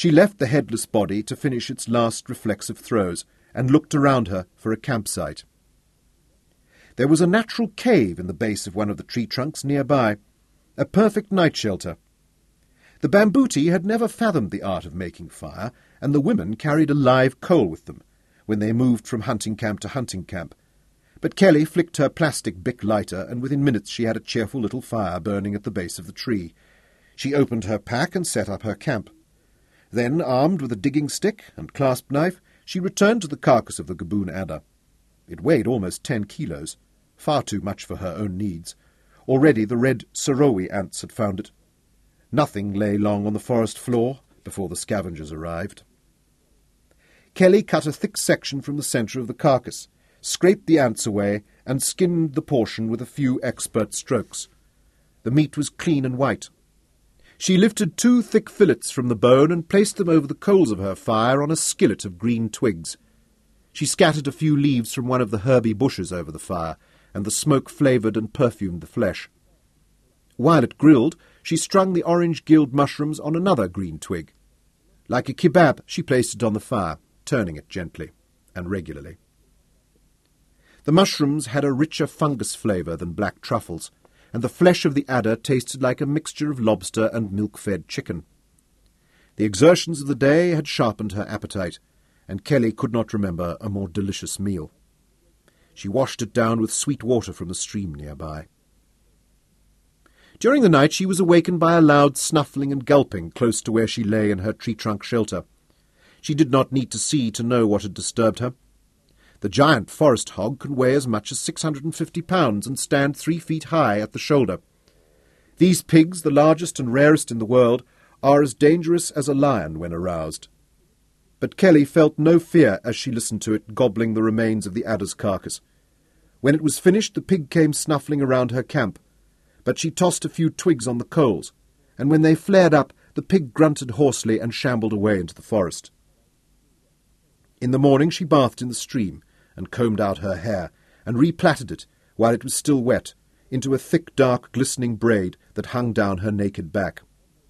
She left the headless body to finish its last reflexive throes and looked around her for a campsite. There was a natural cave in the base of one of the tree trunks nearby, a perfect night shelter. The Bambuti had never fathomed the art of making fire, and the women carried a live coal with them when they moved from hunting camp to hunting camp. But Kelly flicked her plastic Bic lighter, and within minutes she had a cheerful little fire burning at the base of the tree. She opened her pack and set up her camp. Then, armed with a digging stick and clasp knife, she returned to the carcass of the gaboon adder. It weighed almost 10 kilos, far too much for her own needs. Already the red Sarowi ants had found it. Nothing lay long on the forest floor before the scavengers arrived. Kelly cut a thick section from the centre of the carcass, scraped the ants away, and skinned the portion with a few expert strokes. The meat was clean and white. She lifted 2 thick fillets from the bone and placed them over the coals of her fire on a skillet of green twigs. She scattered a few leaves from one of the herby bushes over the fire, and the smoke flavoured and perfumed the flesh. While it grilled, she strung the orange-gilled mushrooms on another green twig. Like a kebab, she placed it on the fire, turning it gently and regularly. The mushrooms had a richer fungus flavour than black truffles, and the flesh of the adder tasted like a mixture of lobster and milk-fed chicken. The exertions of the day had sharpened her appetite, and Kelly could not remember a more delicious meal. She washed it down with sweet water from the stream nearby. During the night she was awakened by a loud snuffling and gulping close to where she lay in her tree-trunk shelter. She did not need to see to know what had disturbed her. The giant forest hog can weigh as much as 650 pounds and stand 3 feet high at the shoulder. These pigs, the largest and rarest in the world, are as dangerous as a lion when aroused. But Kelly felt no fear as she listened to it gobbling the remains of the adder's carcass. When it was finished, the pig came snuffling around her camp, but she tossed a few twigs on the coals, and when they flared up, the pig grunted hoarsely and shambled away into the forest. In the morning she bathed in the stream, and combed out her hair, and replaited it, while it was still wet, into a thick, dark, glistening braid that hung down her naked back.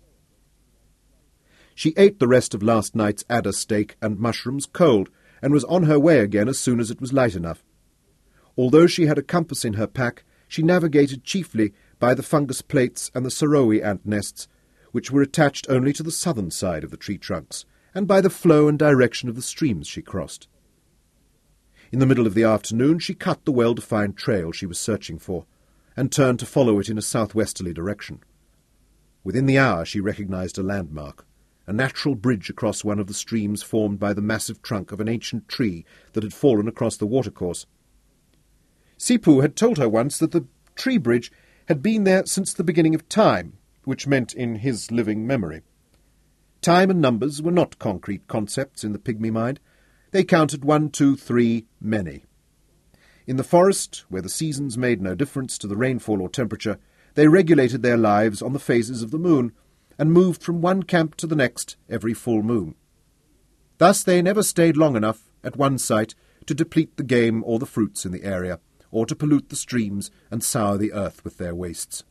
She ate the rest of last night's adder steak and mushrooms cold, and was on her way again as soon as it was light enough. Although she had a compass in her pack, she navigated chiefly by the fungus plates and the Sarowi ant nests, which were attached only to the southern side of the tree trunks, and by the flow and direction of the streams she crossed. In the middle of the afternoon she cut the well-defined trail she was searching for, and turned to follow it in a southwesterly direction. Within the hour she recognized a landmark, a natural bridge across one of the streams formed by the massive trunk of an ancient tree that had fallen across the watercourse. Sipu had told her once that the tree bridge had been there since the beginning of time, which meant in his living memory. Time and numbers were not concrete concepts in the pygmy mind. They counted 1, 2, 3, many. In the forest, where the seasons made no difference to the rainfall or temperature, they regulated their lives on the phases of the moon, and moved from one camp to the next every full moon. Thus they never stayed long enough at one site to deplete the game or the fruits in the area, or to pollute the streams and sour the earth with their wastes.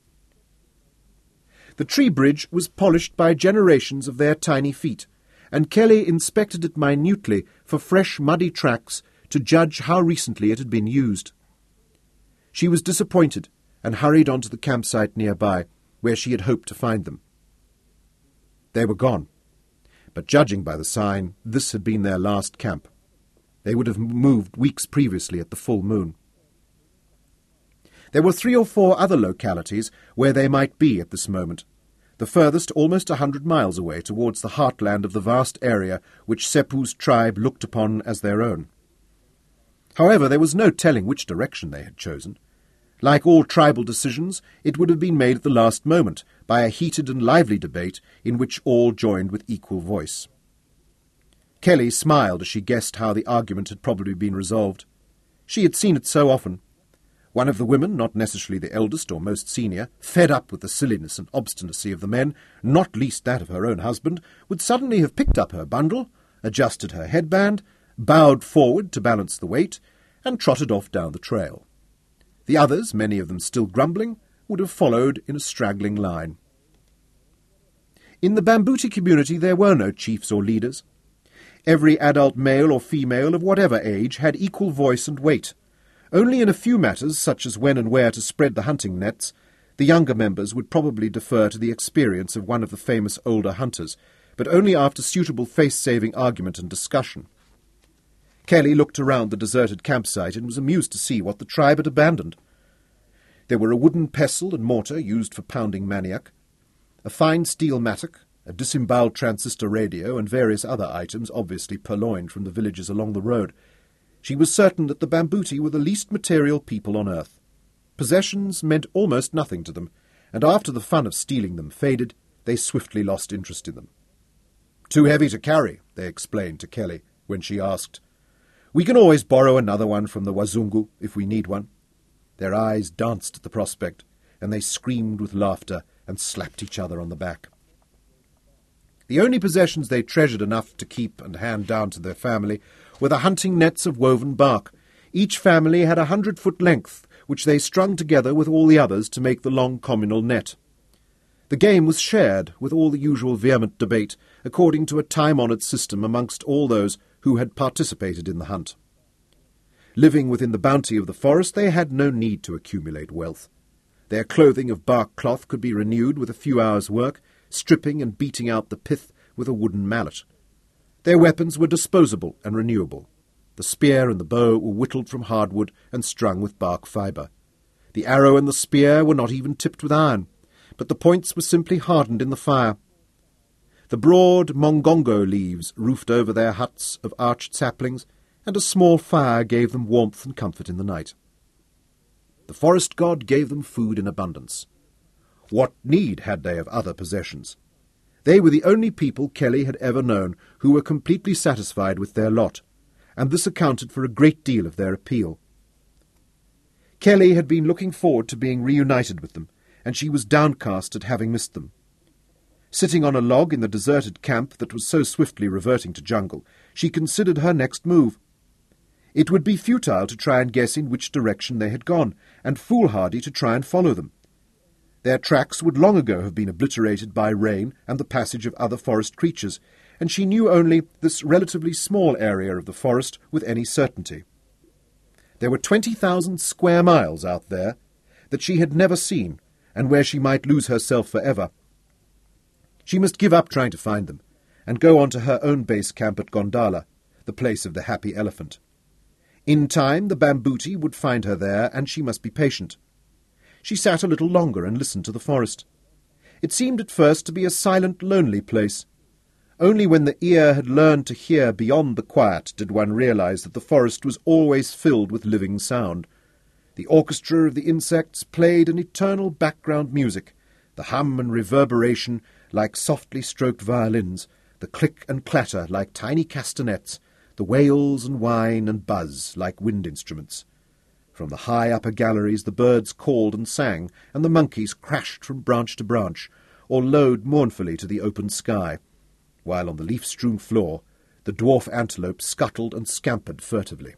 The tree bridge was polished by generations of their tiny feet, and Kelly inspected it minutely for fresh muddy tracks to judge how recently it had been used. She was disappointed and hurried on to the campsite nearby, where she had hoped to find them. They were gone, but judging by the sign, this had been their last camp. They would have moved weeks previously at the full moon. There were 3 or 4 other localities where they might be at this moment, the furthest almost 100 miles away towards the heartland of the vast area which Sepu's tribe looked upon as their own. However, there was no telling which direction they had chosen. Like all tribal decisions, it would have been made at the last moment, by a heated and lively debate in which all joined with equal voice. Kelly smiled as she guessed how the argument had probably been resolved. She had seen it so often. One of the women, not necessarily the eldest or most senior, fed up with the silliness and obstinacy of the men, not least that of her own husband, would suddenly have picked up her bundle, adjusted her headband, bowed forward to balance the weight, and trotted off down the trail. The others, many of them still grumbling, would have followed in a straggling line. In the Bambuti community there were no chiefs or leaders. Every adult male or female of whatever age had equal voice and weight. Only in a few matters, such as when and where to spread the hunting nets, the younger members would probably defer to the experience of one of the famous older hunters, but only after suitable face-saving argument and discussion. Kelly looked around the deserted campsite and was amused to see what the tribe had abandoned. There were a wooden pestle and mortar used for pounding manioc, a fine steel mattock, a disemboweled transistor radio, and various other items obviously purloined from the villages along the road. She was certain that the Bambuti were the least material people on earth. Possessions meant almost nothing to them, and after the fun of stealing them faded, they swiftly lost interest in them. "Too heavy to carry," they explained to Kelly when she asked. "We can always borrow another one from the Wazungu if we need one." Their eyes danced at the prospect, and they screamed with laughter and slapped each other on the back. The only possessions they treasured enough to keep and hand down to their family were the hunting nets of woven bark. Each family had 100-foot length, which they strung together with all the others to make the long communal net. The game was shared, with all the usual vehement debate, according to a time-honoured system amongst all those who had participated in the hunt. Living within the bounty of the forest, they had no need to accumulate wealth. Their clothing of bark cloth could be renewed with a few hours' work, stripping and beating out the pith with a wooden mallet. Their weapons were disposable and renewable. The spear and the bow were whittled from hardwood and strung with bark fibre. The arrow and the spear were not even tipped with iron, but the points were simply hardened in the fire. The broad mongongo leaves roofed over their huts of arched saplings, and a small fire gave them warmth and comfort in the night. The forest god gave them food in abundance. What need had they of other possessions? They were the only people Kelly had ever known who were completely satisfied with their lot, and this accounted for a great deal of their appeal. Kelly had been looking forward to being reunited with them, and she was downcast at having missed them. Sitting on a log in the deserted camp that was so swiftly reverting to jungle, she considered her next move. It would be futile to try and guess in which direction they had gone, and foolhardy to try and follow them. Their tracks would long ago have been obliterated by rain and the passage of other forest creatures, and she knew only this relatively small area of the forest with any certainty. There were 20,000 square miles out there that she had never seen, and where she might lose herself forever. She must give up trying to find them, and go on to her own base camp at Gondala, the place of the happy elephant. In time the Bambuti would find her there, and she must be patient. She sat a little longer and listened to the forest. It seemed at first to be a silent, lonely place. Only when the ear had learned to hear beyond the quiet did one realize that the forest was always filled with living sound. The orchestra of the insects played an eternal background music, the hum and reverberation like softly stroked violins, the click and clatter like tiny castanets, the wails and whine and buzz like wind instruments. From the high upper galleries the birds called and sang, and the monkeys crashed from branch to branch, or lowed mournfully to the open sky, while on the leaf-strewn floor the dwarf antelope scuttled and scampered furtively.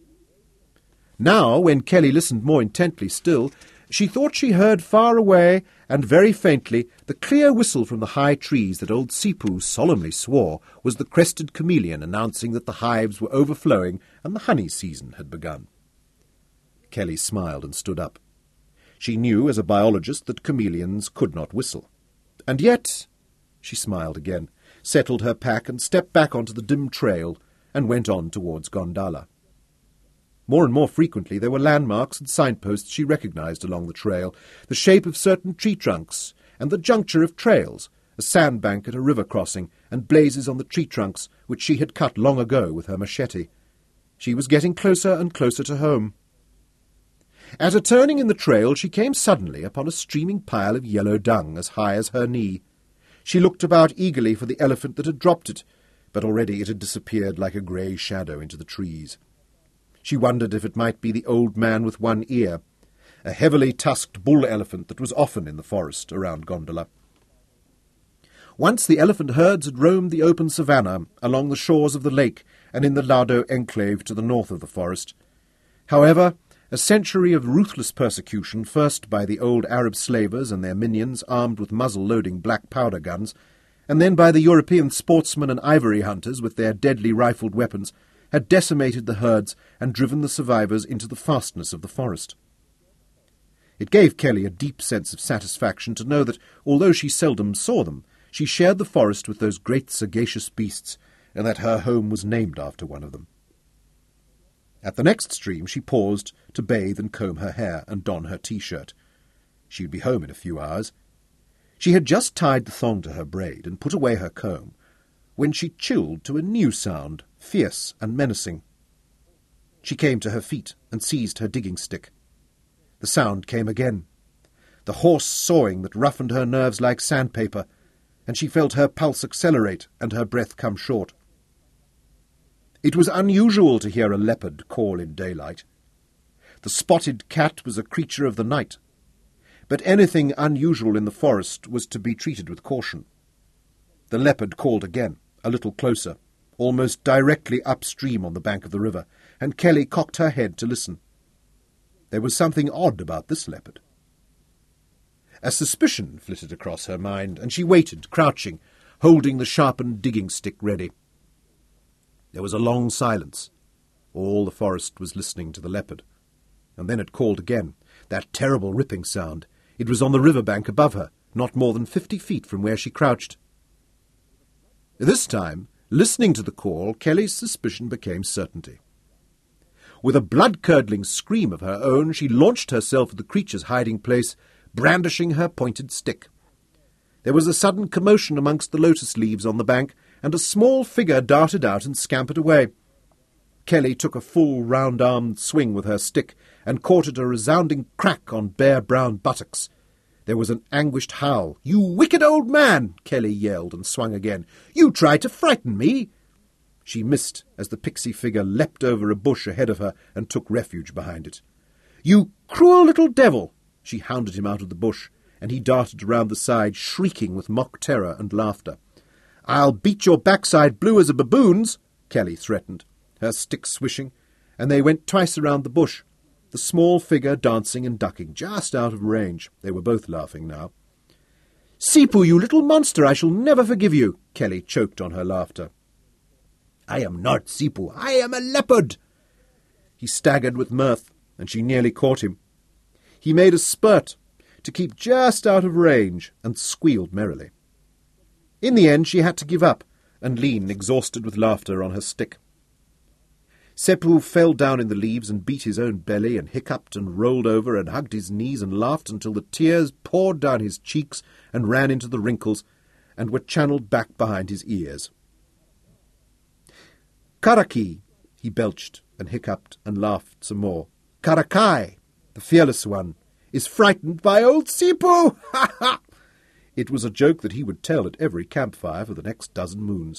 Now, when Kelly listened more intently still, she thought she heard far away, and very faintly, the clear whistle from the high trees that old Sipu solemnly swore was the crested chameleon announcing that the hives were overflowing and the honey season had begun. Kelly smiled and stood up. She knew as a biologist that chameleons could not whistle. And yet, she smiled again, settled her pack and stepped back onto the dim trail and went on towards Gondala. More and more frequently there were landmarks and signposts she recognized along the trail, the shape of certain tree trunks, and the juncture of trails, a sandbank at a river crossing, and blazes on the tree trunks which she had cut long ago with her machete. She was getting closer and closer to home. At a turning in the trail she came suddenly upon a streaming pile of yellow dung as high as her knee. She looked about eagerly for the elephant that had dropped it, but already it had disappeared like a grey shadow into the trees. She wondered if it might be the old man with one ear, a heavily tusked bull-elephant that was often in the forest around Gondola. Once the elephant herds had roamed the open savannah along the shores of the lake and in the Lado enclave to the north of the forest. However, a century of ruthless persecution, first by the old Arab slavers and their minions armed with muzzle-loading black powder guns, and then by the European sportsmen and ivory hunters with their deadly rifled weapons, had decimated the herds and driven the survivors into the fastness of the forest. It gave Kelly a deep sense of satisfaction to know that, although she seldom saw them, she shared the forest with those great sagacious beasts, and that her home was named after one of them. At the next stream she paused to bathe and comb her hair and don her T-shirt. She would be home in a few hours. She had just tied the thong to her braid and put away her comb, when she chilled to a new sound, fierce and menacing. She came to her feet and seized her digging stick. The sound came again, the hoarse sawing that roughened her nerves like sandpaper, and she felt her pulse accelerate and her breath come short. It was unusual to hear a leopard call in daylight. The spotted cat was a creature of the night, but anything unusual in the forest was to be treated with caution. The leopard called again, a little closer, almost directly upstream on the bank of the river, and Kelly cocked her head to listen. There was something odd about this leopard. A suspicion flitted across her mind, and she waited, crouching, holding the sharpened digging stick ready. There was a long silence. All the forest was listening to the leopard. And then it called again, that terrible ripping sound. It was on the river bank above her, not more than 50 feet from where she crouched. This time, listening to the call, Kelly's suspicion became certainty. With a blood-curdling scream of her own, she launched herself at the creature's hiding place, brandishing her pointed stick. There was a sudden commotion amongst the lotus leaves on the bank, and a small figure darted out and scampered away. Kelly took a full round-armed swing with her stick, and caught at a resounding crack on bare brown buttocks. There was an anguished howl. "You wicked old man!" Kelly yelled and swung again. "You tried to frighten me!" She missed as the pixie figure leapt over a bush ahead of her and took refuge behind it. "You cruel little devil!" She hounded him out of the bush, and he darted around the side, shrieking with mock terror and laughter. "I'll beat your backside blue as a baboon's," Kelly threatened, her stick swishing, and they went twice around the bush, the small figure dancing and ducking, just out of range. They were both laughing now. "Sipu, you little monster, I shall never forgive you," Kelly choked on her laughter. "I am not Sipu, I am a leopard." He staggered with mirth, and she nearly caught him. He made a spurt to keep just out of range and squealed merrily. In the end she had to give up and lean, exhausted with laughter, on her stick. Sipu fell down in the leaves and beat his own belly and hiccuped and rolled over and hugged his knees and laughed until the tears poured down his cheeks and ran into the wrinkles and were channeled back behind his ears. "Karaki," he belched and hiccuped and laughed some more. "Karakai, the fearless one, is frightened by old Sipu! Ha ha!" It was a joke that he would tell at every campfire for the next dozen moons.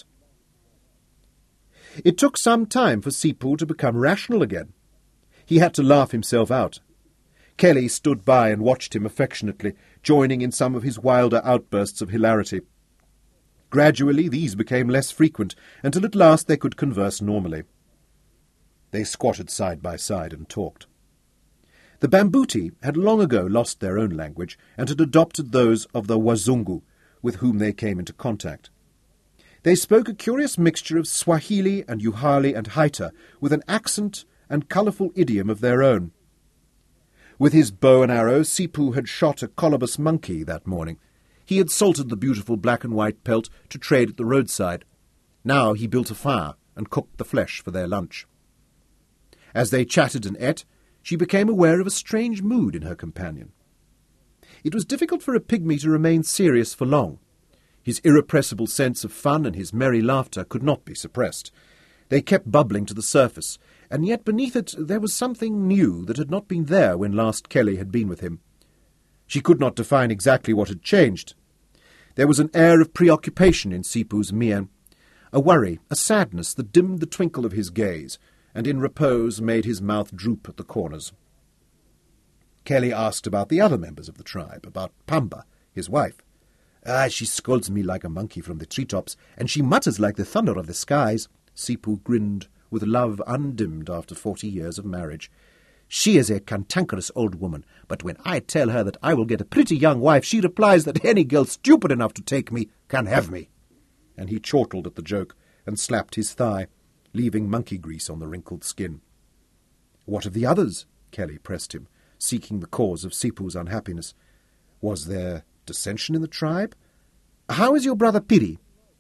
It took some time for Sipu to become rational again. He had to laugh himself out. Kelly stood by and watched him affectionately, joining in some of his wilder outbursts of hilarity. Gradually these became less frequent, until at last they could converse normally. They squatted side by side and talked. The Bambuti had long ago lost their own language and had adopted those of the Wazungu, with whom they came into contact. They spoke a curious mixture of Swahili and Uhali and Haita, with an accent and colourful idiom of their own. With his bow and arrow, Sipu had shot a colobus monkey that morning. He had salted the beautiful black and white pelt to trade at the roadside. Now he built a fire and cooked the flesh for their lunch. As they chatted and ate, she became aware of a strange mood in her companion. It was difficult for a pygmy to remain serious for long. His irrepressible sense of fun and his merry laughter could not be suppressed. They kept bubbling to the surface, and yet beneath it there was something new that had not been there when last Kelly had been with him. She could not define exactly what had changed. There was an air of preoccupation in Sipu's mien, a worry, a sadness that dimmed the twinkle of his gaze, and in repose made his mouth droop at the corners. Kelly asked about the other members of the tribe, about Pamba, his wife. She scolds me like a monkey from the treetops, and she mutters like the thunder of the skies." Sipu grinned, with love undimmed after 40 years of marriage. "She is a cantankerous old woman, but when I tell her that I will get a pretty young wife, she replies that any girl stupid enough to take me can have me." and he chortled at the joke and slapped his thigh, leaving monkey grease on the wrinkled skin. "What of the others?" Kelly pressed him, seeking the cause of Sipu's unhappiness. "Was there dissension in the tribe? How is your brother Piri?"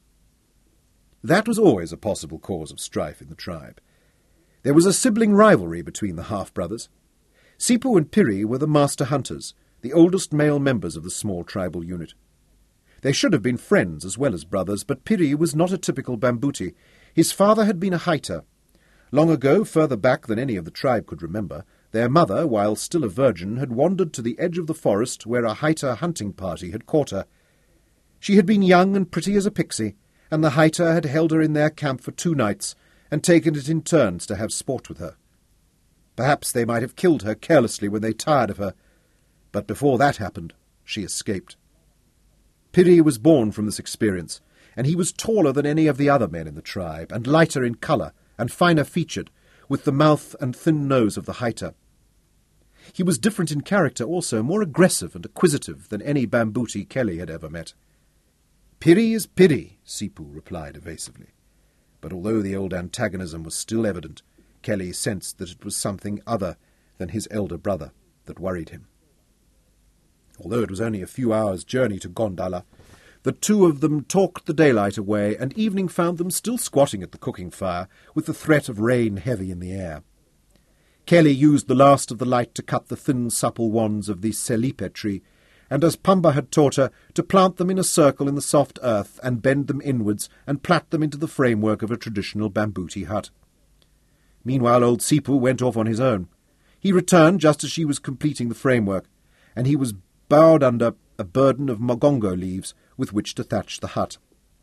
That was always a possible cause of strife in the tribe. There was a sibling rivalry between the half-brothers. Sipu and Piri were the master hunters, the oldest male members of the small tribal unit. They should have been friends as well as brothers, but Piri was not a typical Bambuti. His father had been a Haita. Long ago, further back than any of the tribe could remember, their mother, while still a virgin, had wandered to the edge of the forest where a Haita hunting party had caught her. She had been young and pretty as a pixie, and the Haita had held her in their camp for 2 nights and taken it in turns to have sport with her. Perhaps they might have killed her carelessly when they tired of her, but before that happened, she escaped. Piri was born from this experience, and he was taller than any of the other men in the tribe, and lighter in colour, and finer featured, with the mouth and thin nose of the Haita. He was different in character also, more aggressive and acquisitive than any Bambuti Kelly had ever met. "Piri is Piri," Sipu replied evasively. But although the old antagonism was still evident, Kelly sensed that it was something other than his elder brother that worried him. Although it was only a few hours' journey to Gondala, the two of them talked the daylight away, and evening found them still squatting at the cooking fire, with the threat of rain heavy in the air. Kelly used the last of the light to cut the thin, supple wands of the selipe tree, and as Pamba had taught her, to plant them in a circle in the soft earth and bend them inwards and plait them into the framework of a traditional Bambuti hut. Meanwhile old Sipu went off on his own. He returned just as she was completing the framework, and he was bowed under a burden of mogongo leaves with which to thatch the hut.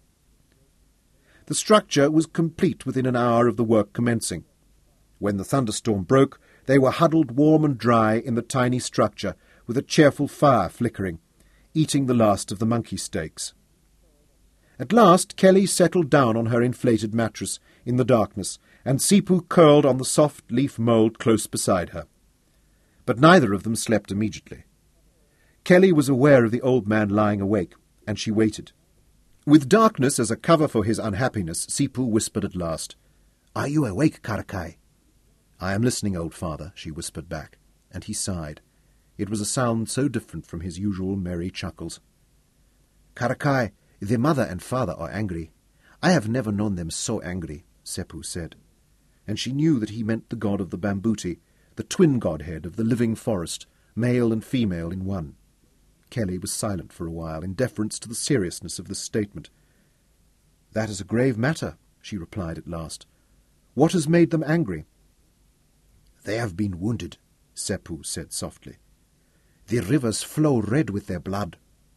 The structure was complete within an hour of the work commencing. When the thunderstorm broke, they were huddled warm and dry in the tiny structure, with a cheerful fire flickering, eating the last of the monkey steaks. At last Kelly settled down on her inflated mattress in the darkness, and Sipu curled on the soft leaf mould close beside her. But neither of them slept immediately. Kelly was aware of the old man lying awake, and she waited. With darkness as a cover for his unhappiness, Sipu whispered at last, "Are you awake, Karakai?" "I am listening, old father," she whispered back, and he sighed. It was a sound so different from his usual merry chuckles. "Karakai, their mother and father are angry. I have never known them so angry," Sipu said. And she knew that he meant the god of the Bambuti, the twin godhead of the living forest, male and female in one. Kelly was silent for a while, in deference to the seriousness of this statement. "That is a grave matter," she replied at last. "What has made them angry?" "They have been wounded," Sipu said softly. "The rivers flow red with their blood."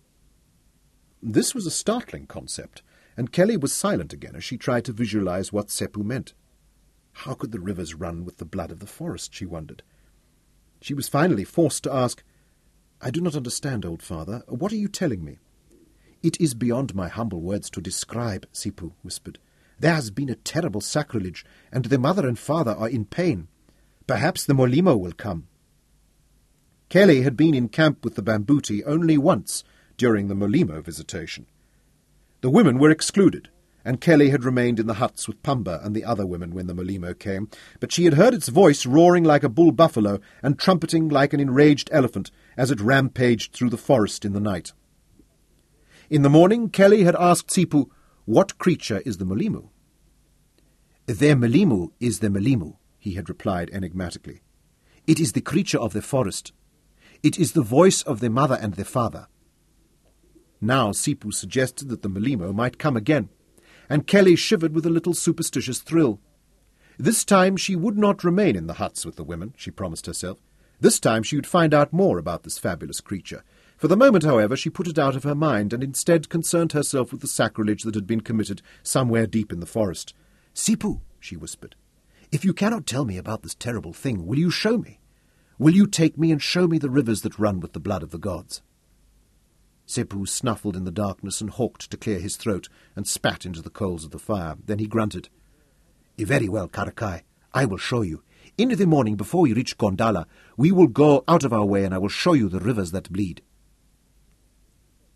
This was a startling concept, and Kelly was silent again as she tried to visualize what Sipu meant. How could the rivers run with the blood of the forest, she wondered. She was finally forced to ask, "I do not understand, old father. What are you telling me?" "It is beyond my humble words to describe," Sipu whispered. "There has been a terrible sacrilege, and the mother and father are in pain. Perhaps the Molimo will come." Kelly had been in camp with the Bambuti only once during the Molimo visitation. The women were excluded, and Kelly had remained in the huts with Pamba and the other women when the Molimo came, but she had heard its voice roaring like a bull buffalo and trumpeting like an enraged elephant as it rampaged through the forest in the night. In the morning, Kelly had asked Sipu, "What creature is the Molimo?" "Their Molimo is the Molimo," he had replied enigmatically. "It is the creature of the forest. It is the voice of their mother and their father." Now Sipu suggested that the Molimo might come again, and Kelly shivered with a little superstitious thrill. This time she would not remain in the huts with the women, she promised herself. This time she would find out more about this fabulous creature. For the moment, however, she put it out of her mind, and instead concerned herself with the sacrilege that had been committed somewhere deep in the forest. "Sipu," she whispered, "if you cannot tell me about this terrible thing, will you show me? Will you take me and show me the rivers that run with the blood of the gods?" Sipu snuffled in the darkness and hawked to clear his throat and spat into the coals of the fire. Then he grunted, "Very well, Karakai, I will show you. In the morning before we reach Gondala, we will go out of our way and I will show you the rivers that bleed."